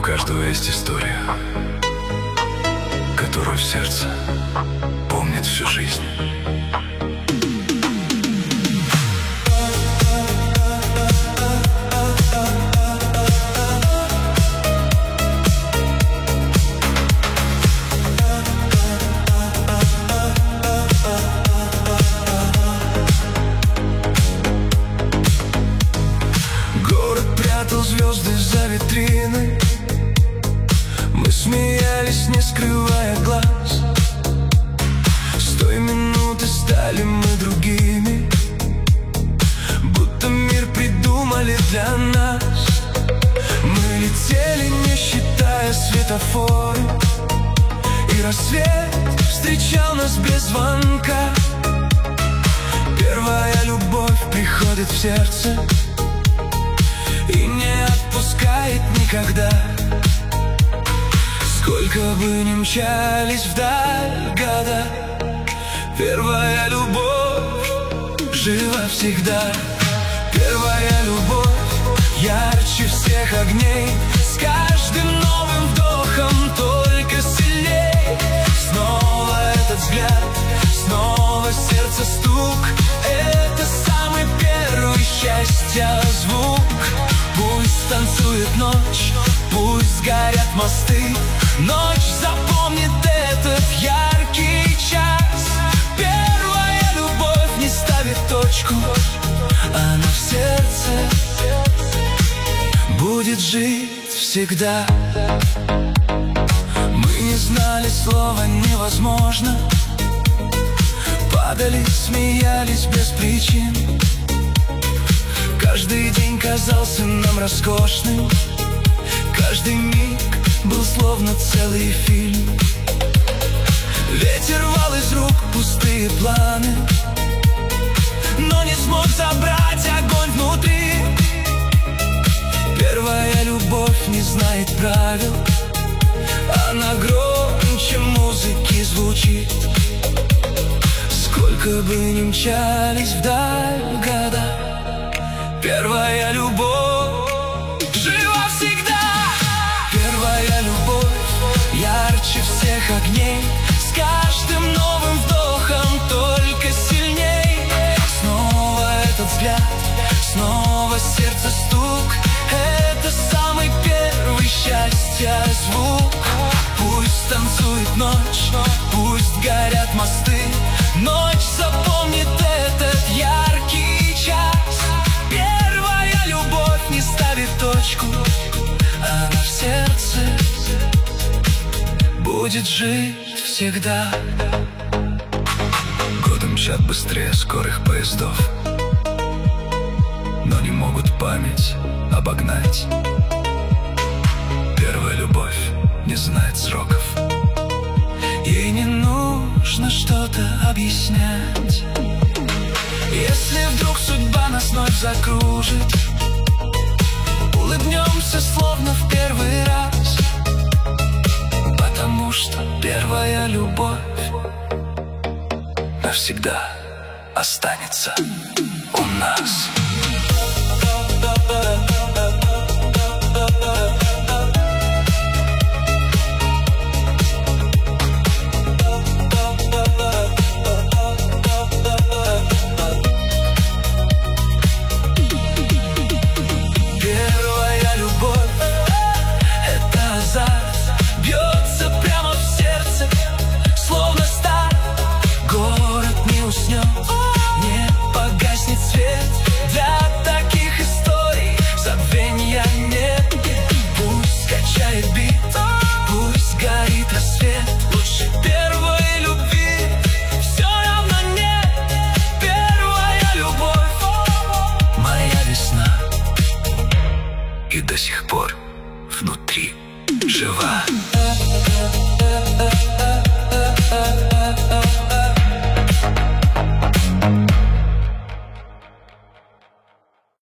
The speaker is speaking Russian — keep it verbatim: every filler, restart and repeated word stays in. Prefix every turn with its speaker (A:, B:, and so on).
A: каждого есть история, которую в сердце помнит всю жизнь.
B: Звезды за витриной, мы смеялись, не скрывая глаз. С той минуты стали мы другими, будто мир придумали для нас. Мы летели, не считая светофоры, и рассвет встречал нас без звонка. Первая любовь приходит в сердце и не отпускает никогда. Сколько бы ни мчались вдаль года, первая любовь жива всегда. Первая любовь ярче всех огней, с каждым новым вдохом только сильней. Снова этот взгляд, снова сердце стук, это самый первый счастья звук. Пусть танцует ночь, пусть горят мосты, ночь запомнит этот яркий час. Первая любовь не ставит точку, она в сердце будет жить всегда. Мы не знали слова невозможно, падали, смеялись без причин. Каждый день казался нам роскошным, каждый миг был словно целый фильм. Ветер рвал из рук пустые планы, но не смог забрать огонь внутри. Первая любовь не знает правил, она громче музыки звучит. Сколько бы ни мчались вдаль года, первая любовь жива всегда. Первая любовь ярче всех огней, с каждым новым вдохом только сильней. Снова этот взгляд, снова сердце стук, это самый первый счастья звук. Пусть танцует ночь, пусть горят мосты, ночь запомнит этот яркий час. Первая любовь не ставит точку, она в сердце будет жить всегда.
A: Годы мчат быстрее скорых поездов, но не могут память обогнать. Первая любовь не знает сроков,
B: ей не нужно что-то объяснять. Если вдруг судьба нас вновь закружит, улыбнемся словно в первый раз, потому что первая любовь навсегда останется у нас. Не погаснет свет, для таких историй забвенья нет. Пусть качает бит, пусть горит рассвет, лучше первой любви все равно нет. Первая любовь, моя весна,
A: и до сих пор внутри жива.